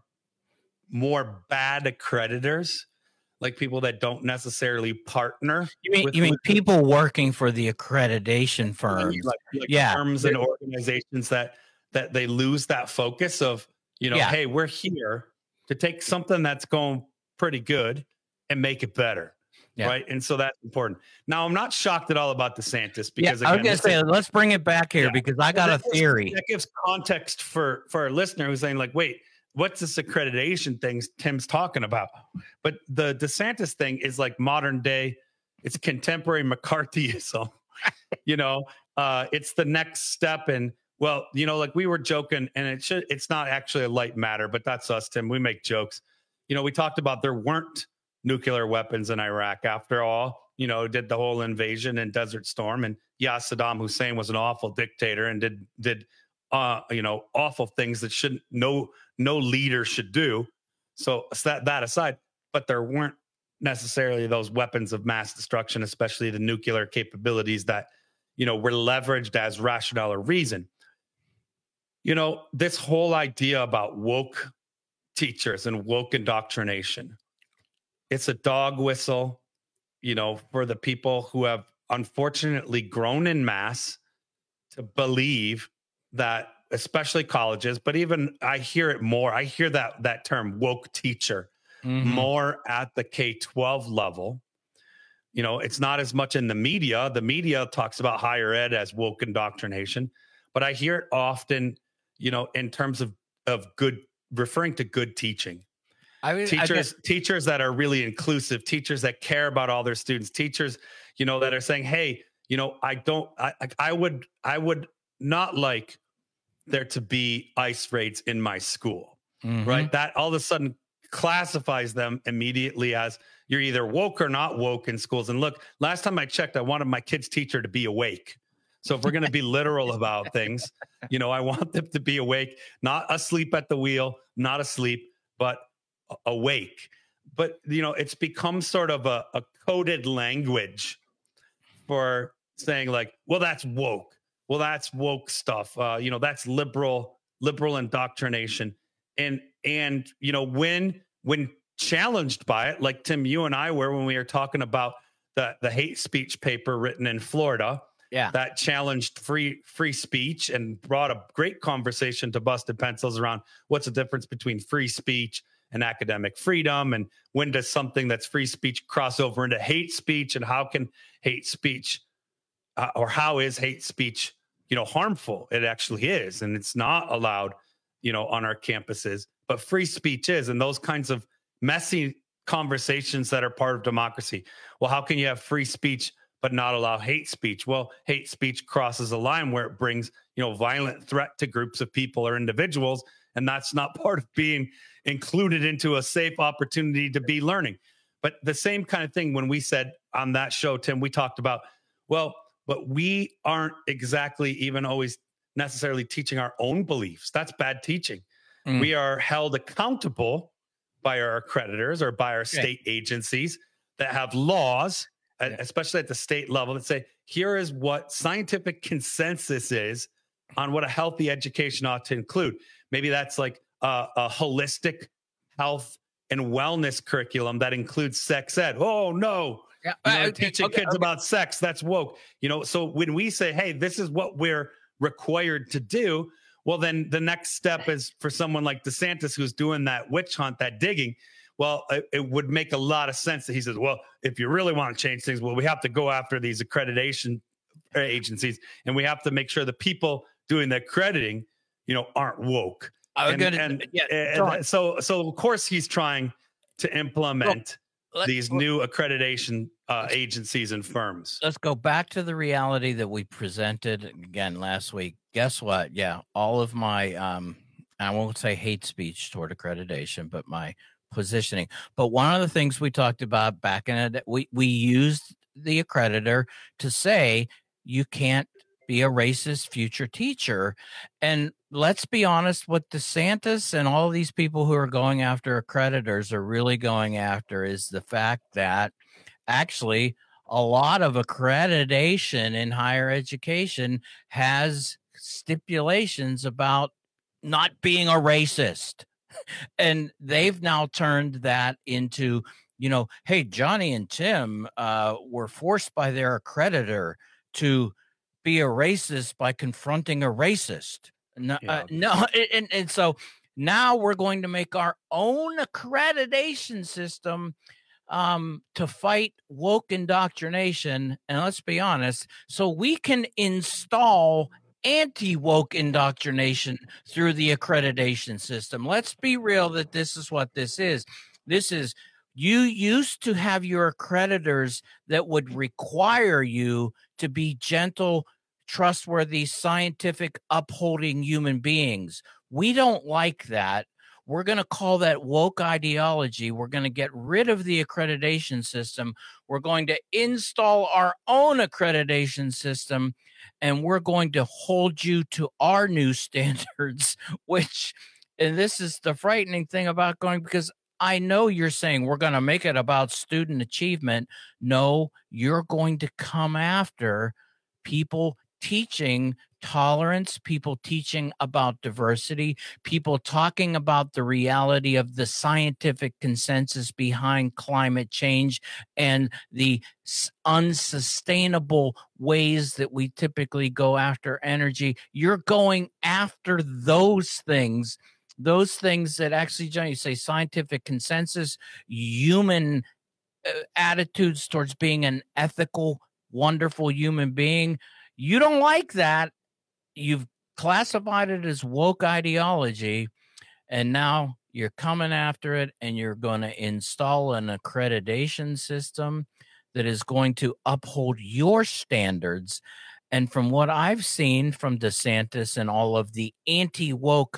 more bad accreditors, like people that don't necessarily partner. You mean with, you mean with people working for the accreditation firms, like, like yeah, firms and organizations that that they lose that focus of, you know, yeah. hey, we're here to take something that's going pretty good and make it better. Yeah. Right. And so that's important. Now, I'm not shocked at all about DeSantis because yeah, again, I was going to say, is, let's bring it back here yeah. because I got that a theory. Gives, that gives context for, for our listener who's saying like, wait, what's this accreditation thing Tim's talking about? But the DeSantis thing is like modern day. It's contemporary McCarthyism. you know, uh, it's the next step. And well, you know, like we were joking and it should, it's not actually a light matter, but that's us, Tim. We make jokes. You know, we talked about there weren't nuclear weapons in Iraq after all, you know, did the whole invasion and Desert Storm. And yeah, Saddam Hussein was an awful dictator and did, did, uh, you know, awful things that shouldn't, no, no leader should do. So that, that aside, but there weren't necessarily those weapons of mass destruction, especially the nuclear capabilities that, you know, were leveraged as rationale or reason. You know, this whole idea about woke teachers and woke indoctrination, it's a dog whistle, you know, for the people who have unfortunately grown in mass to believe that, especially colleges, but even I hear it more. I hear that that term woke teacher mm-hmm. more at the K twelve level. You know, it's not as much in the media. The media talks about higher ed as woke indoctrination, but I hear it often, you know, in terms of, of good, referring to good teaching. I mean, teachers, I guess, teachers that are really inclusive, teachers that care about all their students, teachers, you know, that are saying, hey, you know, I don't, I, I would, I would not like there to be ICE raids in my school, mm-hmm. right? That all of a sudden classifies them immediately as you're either woke or not woke in schools. And look, last time I checked, I wanted my kid's teacher to be awake. So if we're going to be literal about things, you know, I want them to be awake, not asleep at the wheel, not asleep, but awake. But, you know, it's become sort of a, a coded language for saying like, well, that's woke. Well, that's woke stuff. Uh, you know, that's liberal, liberal indoctrination. And, and, you know, when, when challenged by it, like Tim, you and I were, when we were talking about the, the hate speech paper written in Florida, yeah, that challenged free, free speech and brought a great conversation to Busted Pencils around what's the difference between free speech and academic freedom, and when does something that's free speech cross over into hate speech, and how can hate speech uh, or how is hate speech, you know, harmful? It actually is, and it's not allowed, you know, on our campuses, but free speech is, and those kinds of messy conversations that are part of democracy. Well, how can you have free speech but not allow hate speech? Well, hate speech crosses a line where it brings, you know, violent threat to groups of people or individuals, and that's not part of being included into a safe opportunity to be learning. But the same kind of thing when we said on that show, Tim, we talked about, well, but we aren't exactly even always necessarily teaching our own beliefs. That's bad teaching. Mm. We are held accountable by our accreditors or by our state yeah. agencies that have laws, yeah. especially at the state level, that say, here is what scientific consensus is on what a healthy education ought to include. Maybe that's like a, a holistic health and wellness curriculum that includes sex ed. Oh, no. Yeah, you know, uh, teaching okay, kids okay. about sex, that's woke. You know, so when we say, hey, this is what we're required to do, Well, then the next step is for someone like DeSantis, who's doing that witch hunt, that digging. Well, it, it would make a lot of sense that he says, well, if you really want to change things, well, we have to go after these accreditation agencies, and we have to make sure the people doing the accrediting, you know, aren't woke. I'm and, gonna, and, yeah, and so, so of course he's trying to implement well, these new accreditation uh, agencies and firms. Let's go back to the reality that we presented again last week. Guess what? Yeah, all of my, um, I won't say hate speech toward accreditation, but my positioning. But one of the things we talked about back in it, we we used the accreditor to say you can't be a racist future teacher. And let's be honest, what DeSantis and all these people who are going after accreditors are really going after is the fact that actually a lot of accreditation in higher education has stipulations about not being a racist. And they've now turned that into, you know, hey, Johnny and Tim uh, were forced by their accreditor to be a racist by confronting a racist. No, yeah. uh, no, and, and so now we're going to make our own accreditation system um, to fight woke indoctrination. And let's be honest, so we can install anti-woke indoctrination through the accreditation system. Let's be real that this is what this is. This is, you used to have your accreditors that would require you to be gentle, trustworthy, scientific, upholding human beings. We don't like that. We're going to call that woke ideology. We're going to get rid of the accreditation system. We're going to install our own accreditation system, and we're going to hold you to our new standards, which, and this is the frightening thing about going, because I know you're saying we're going to make it about student achievement. No, you're going to come after people teaching tolerance, people teaching about diversity, people talking about the reality of the scientific consensus behind climate change and the unsustainable ways that we typically go after energy. You're going after those things, those things that actually, John, you say scientific consensus, human uh, attitudes towards being an ethical, wonderful human being. You don't like that. You've classified it as woke ideology, and now you're coming after it, and you're going to install an accreditation system that is going to uphold your standards. And from what I've seen from DeSantis and all of the anti-woke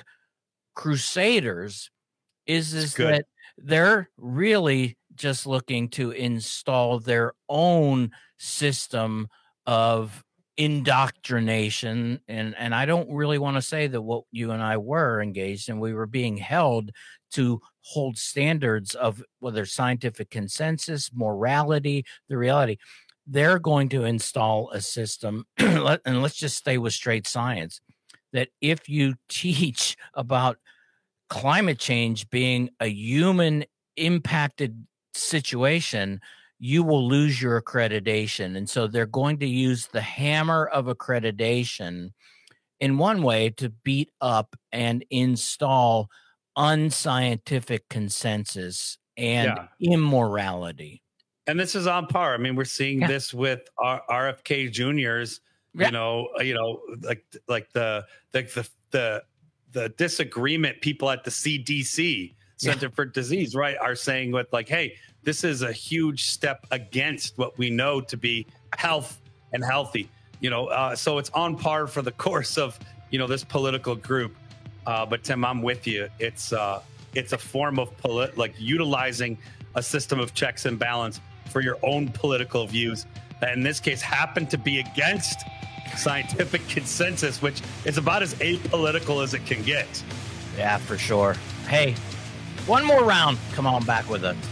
crusaders is, is that they're really just looking to install their own system of indoctrination. And, and I don't really want to say that what you and I were engaged in, we were being held to hold standards of whether scientific consensus, morality, the reality. They're going to install a system, and let's just stay with straight science, that if you teach about climate change being a human impacted situation, you will lose your accreditation. And so they're going to use the hammer of accreditation in one way to beat up and install unscientific consensus and yeah. immorality. And this is on par. I mean, we're seeing yeah. this with our R F K juniors, yeah. you know, you know, like, like the, like the, the, the disagreement people at the C D C, Center yeah. for Disease, right, are saying with like, hey, this is a huge step against what we know to be health and healthy, you know, uh, so it's on par for the course of, you know, this political group. Uh, but Tim, I'm with you. It's uh, it's a form of polit- like utilizing a system of checks and balance for your own political views that in this case happen to be against scientific consensus, which is about as apolitical as it can get. Yeah, for sure. Hey, one more round. Come on back with us.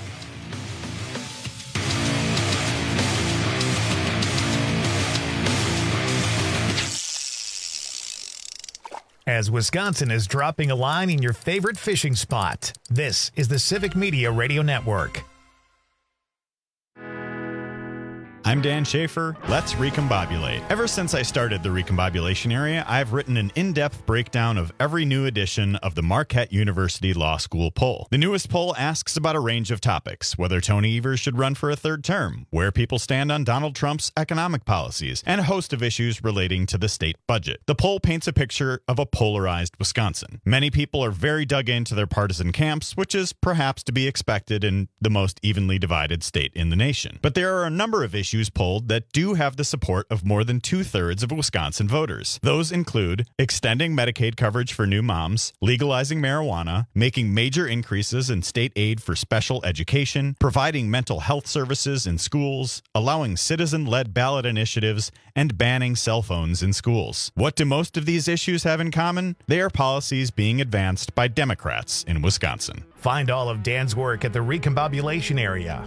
As Wisconsin is dropping a line in your favorite fishing spot, this is the Civic Media Radio Network. I'm Dan Schaefer. Let's recombobulate. Ever since I started the recombobulation area, I've written an in-depth breakdown of every new edition of the Marquette University Law School poll. The newest poll asks about a range of topics, whether Tony Evers should run for a third term, where people stand on Donald Trump's economic policies, and a host of issues relating to the state budget. The poll paints a picture of a polarized Wisconsin. Many people are very dug into their partisan camps, which is perhaps to be expected in the most evenly divided state in the nation. But there are a number of issues polled that do have the support of more than two-thirds of Wisconsin voters. Those include extending Medicaid coverage for new moms, legalizing marijuana, making major increases in state aid for special education, providing mental health services in schools, allowing citizen-led ballot initiatives, and banning cell phones in schools. What do most of these issues have in common? They are policies being advanced by Democrats in Wisconsin. Find all of Dan's work at the recombobulation area.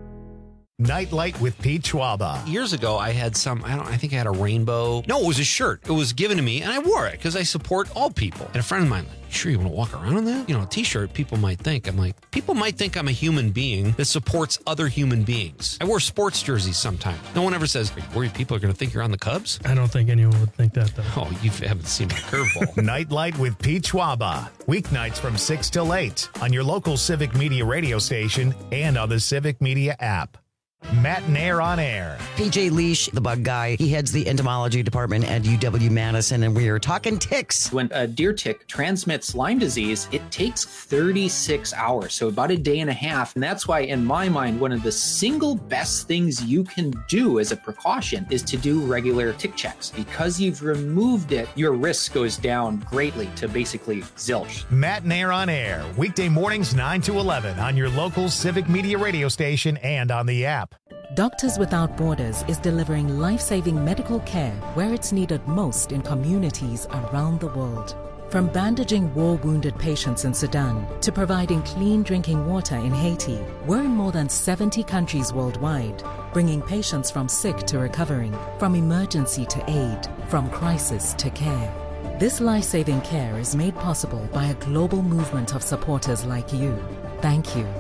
Nightlight with Pete Schwaba. Years ago, I had some, I don't I think I had a rainbow. No, it was a shirt. It was given to me, and I wore it because I support all people. And a friend of mine, like, sure you want to walk around in that? You know, a t-shirt, people might think. I'm like, people might think I'm a human being that supports other human beings. I wear sports jerseys sometimes. No one ever says, are you worried people are going to think you're on the Cubs? I don't think anyone would think that, though. Oh, you haven't seen my curveball. Nightlight with Pete Schwaba. Weeknights from six till eight on your local Civic Media radio station and on the Civic Media app. Matt Nair on air. P J Leash, the bug guy, he heads the entomology department at U W Madison, and we are talking ticks. When a deer tick transmits Lyme disease, it takes thirty-six hours, so about a day and a half. And that's why, in my mind, one of the single best things you can do as a precaution is to do regular tick checks. Because you've removed it, your risk goes down greatly to basically zilch. Matt Nair on air, weekday mornings nine to eleven on your local Civic Media radio station and on the app. Doctors Without Borders is delivering life-saving medical care where it's needed most in communities around the world. From bandaging war-wounded patients in Sudan to providing clean drinking water in Haiti, we're in more than seventy countries worldwide, bringing patients from sick to recovering, from emergency to aid, from crisis to care. This life-saving care is made possible by a global movement of supporters like you. Thank you.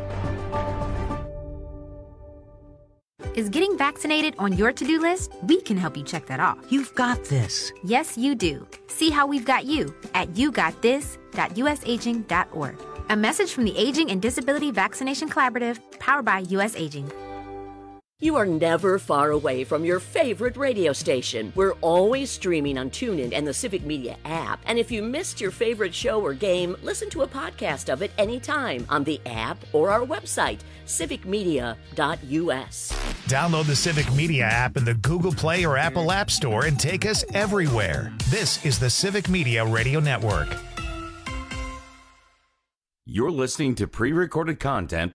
Is getting vaccinated on your to-do list? We can help you check that off. You've got this. Yes, you do. See how we've got you at you got this dot u s aging dot org. A message from the Aging and Disability Vaccination Collaborative, powered by U S Aging. You are never far away from your favorite radio station. We're always streaming on TuneIn and the Civic Media app. And if you missed your favorite show or game, listen to a podcast of it anytime on the app or our website, civic media dot u s. Download the Civic Media app in the Google Play or Apple App Store and take us everywhere. This is the Civic Media Radio Network. You're listening to pre-recorded content.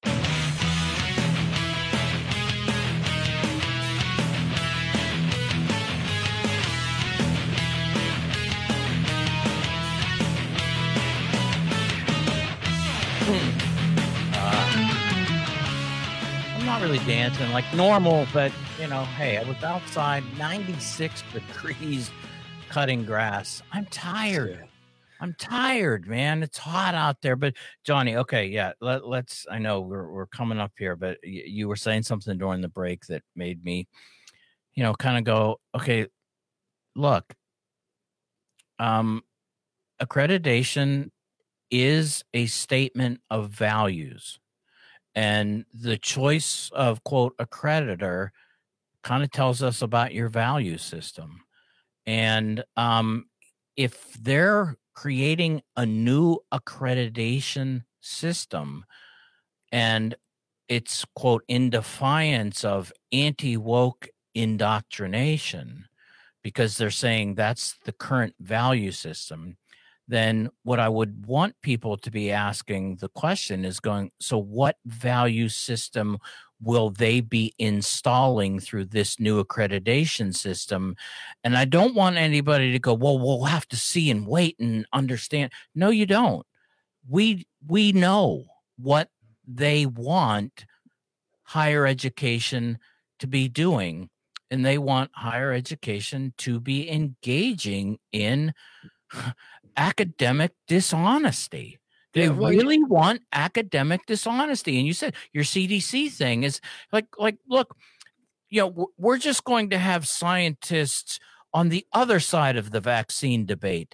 Really dancing like normal, but you know, hey, I was outside ninety-six degrees cutting grass. I'm tired. I'm tired, man. It's hot out there. But Johnny, okay, yeah, let, let's I know we're we're coming up here, but y- you were saying something during the break that made me, you know, kind of go, okay, look, um, accreditation is a statement of values. And the choice of, quote, accreditor kind of tells us about your value system. And um, if they're creating a new accreditation system and it's, quote, in defiance of anti-woke indoctrination, because they're saying that's the current value system, then what I would want people to be asking the question is going, so what value system will they be installing through this new accreditation system? And I don't want anybody to go, well, we'll have to see and wait and understand. No, you don't. We, we know what they want higher education to be doing, and they want higher education to be engaging in academic dishonesty. They yeah, well, really want academic dishonesty. And you said your C D C thing is like, like, look, you know, we're just going to have scientists on the other side of the vaccine debate.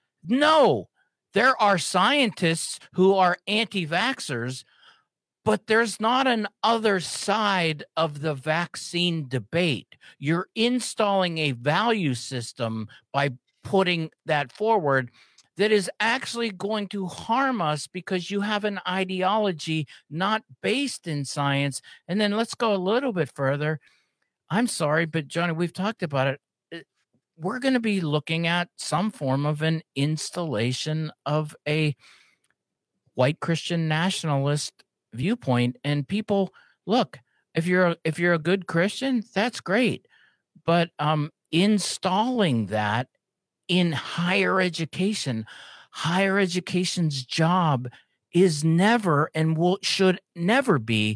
No, there are scientists who are anti-vaxxers, but there's not an other side of the vaccine debate. You're installing a value system by putting that forward that is actually going to harm us because you have an ideology not based in science. And then let's go a little bit further. I'm sorry, but Johnny, we've talked about it. We're going to be looking at some form of an installation of a white Christian nationalist viewpoint. And people, look, if you're if you're a good Christian, that's great. But um, installing that in higher education, higher education's job is never and will should never be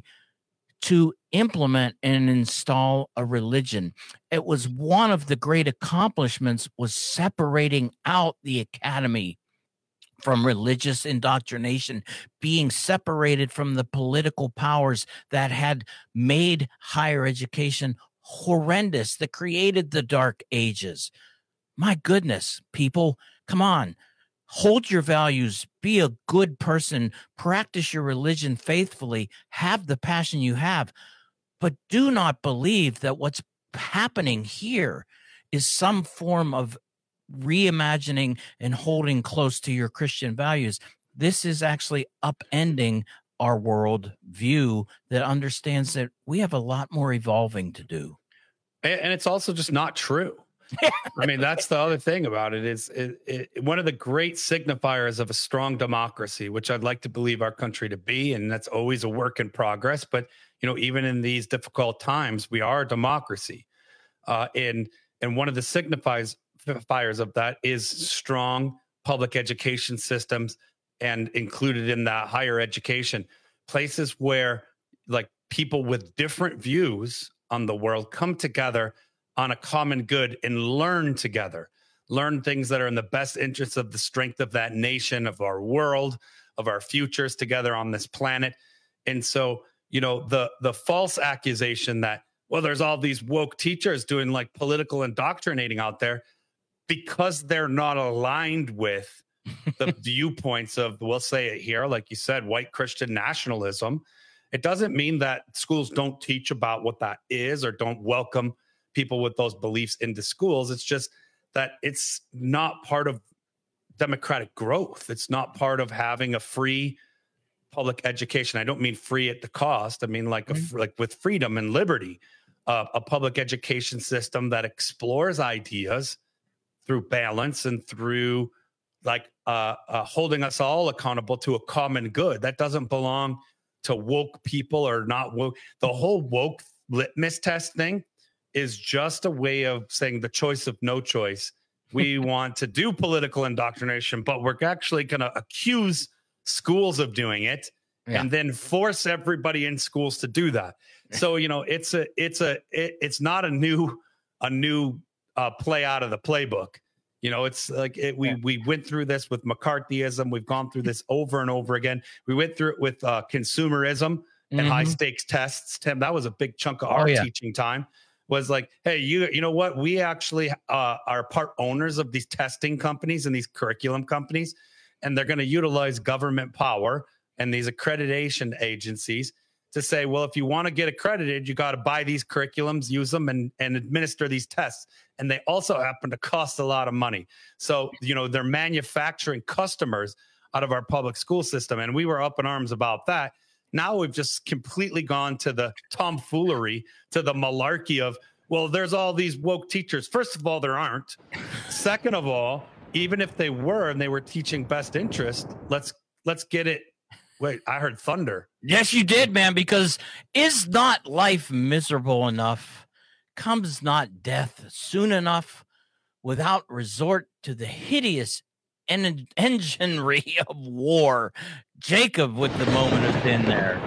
to implement and install a religion. It was one of the great accomplishments was separating out the academy from religious indoctrination, being separated from the political powers that had made higher education horrendous, that created the Dark Ages. My goodness, people, come on. Hold your values, be a good person, practice your religion faithfully, have the passion you have, but do not believe that what's happening here is some form of reimagining and holding close to your Christian values. This is actually upending our world view that understands that we have a lot more evolving to do. And it's also just not true. I mean, that's the other thing about it is it, it, one of the great signifiers of a strong democracy, which I'd like to believe our country to be, and that's always a work in progress. But, you know, even in these difficult times, we are a democracy. Uh, and, and one of the signifiers fires of that is strong public education systems, and included in that higher education, places where like people with different views on the world come together on a common good and learn together, learn things that are in the best interest of the strength of that nation, of our world, of our futures together on this planet. And so, you know, the the false accusation that, well, there's all these woke teachers doing like political indoctrinating out there because they're not aligned with the viewpoints of, we'll say it here, like you said, white Christian nationalism. It doesn't mean that schools don't teach about what that is or don't welcome people with those beliefs into schools. It's just that it's not part of democratic growth. It's not part of having a free public education. I don't mean free at the cost. I mean like a, like with freedom and liberty, uh, a public education system that explores ideas through balance and through like uh, uh, holding us all accountable to a common good. That doesn't belong to woke people or not woke. The whole woke litmus test thing is just a way of saying the choice of no choice. We want to do political indoctrination, but we're actually going to accuse schools of doing it yeah. and then force everybody in schools to do that. So, you know, it's a, it's a, it, it's not a new, a new uh, play out of the playbook. You know, it's like it, we, yeah. we went through this with McCarthyism. We've gone through this over and over again. We went through it with uh, consumerism and mm-hmm. high stakes tests. Tim, that was a big chunk of our oh, yeah. teaching time. Was like, hey, you you know what? We actually uh, are part owners of these testing companies and these curriculum companies, and they're going to utilize government power and these accreditation agencies to say, well, if you want to get accredited, you got to buy these curriculums, use them, and, and administer these tests. And they also happen to cost a lot of money. So, you know, they're manufacturing customers out of our public school system. And we were up in arms about that. Now we've just completely gone to the tomfoolery, to the malarkey of, well, there's all these woke teachers. First of all, there aren't. Second of all, even if they were and they were teaching best interest, let's let's get it. Wait, I heard thunder. Yes, you did, man, because is not life miserable enough? Comes not death soon enough without resort to the hideous en- enginery of war? Jacob with the moment of sin there.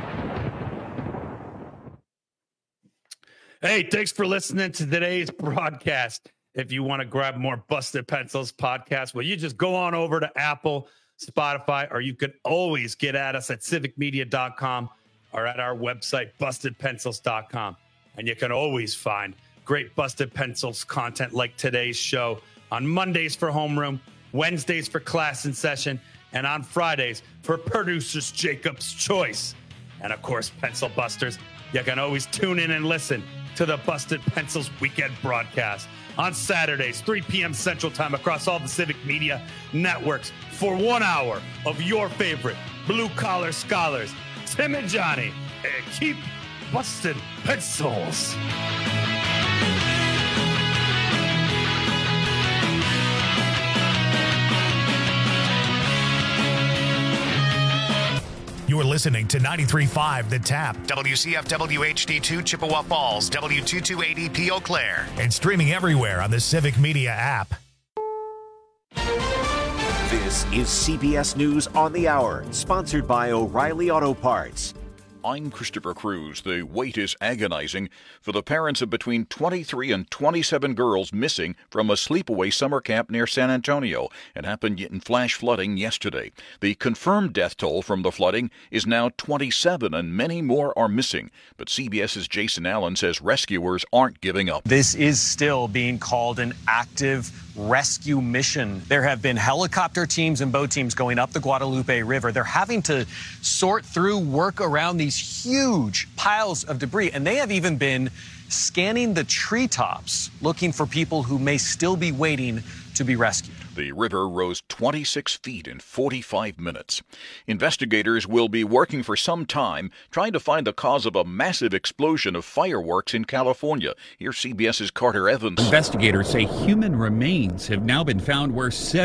Hey, thanks for listening to today's broadcast. If you want to grab more Busted Pencils podcast, well, you just go on over to Apple, Spotify, or you could always get at us at civic media dot com or at our website, busted pencils dot com. And you can always find great Busted Pencils content like today's show on Mondays for Homeroom, Wednesdays for Class in Session, and on Fridays for Producer's Jacob's Choice. And of course, Pencil Busters, you can always tune in and listen to the Busted Pencils weekend broadcast on Saturdays, three p.m. Central Time across all the Civic Media networks for one hour of your favorite blue-collar scholars, Tim and Johnny, and keep busted pencils. You're listening to ninety-three point five The Tap, W C F W H D two Chippewa Falls, W two two eighty P Eau Claire, and streaming everywhere on the Civic Media app. This is C B S News on the Hour, sponsored by O'Reilly Auto Parts. I'm Christopher Cruz. The wait is agonizing for the parents of between twenty-three and twenty-seven girls missing from a sleepaway summer camp near San Antonio. It happened in flash flooding yesterday. The confirmed death toll from the flooding is now twenty-seven, and many more are missing. But CBS's Jason Allen says rescuers aren't giving up. This is still being called an active rescue mission. There have been helicopter teams and boat teams going up the Guadalupe River. They're having to sort through, work around these huge piles of debris, and they have even been scanning the treetops, looking for people who may still be waiting to be rescued. The river rose twenty-six feet in forty-five minutes. Investigators will be working for some time trying to find the cause of a massive explosion of fireworks in California. Here's CBS's Carter Evans. Investigators say human remains have now been found where seven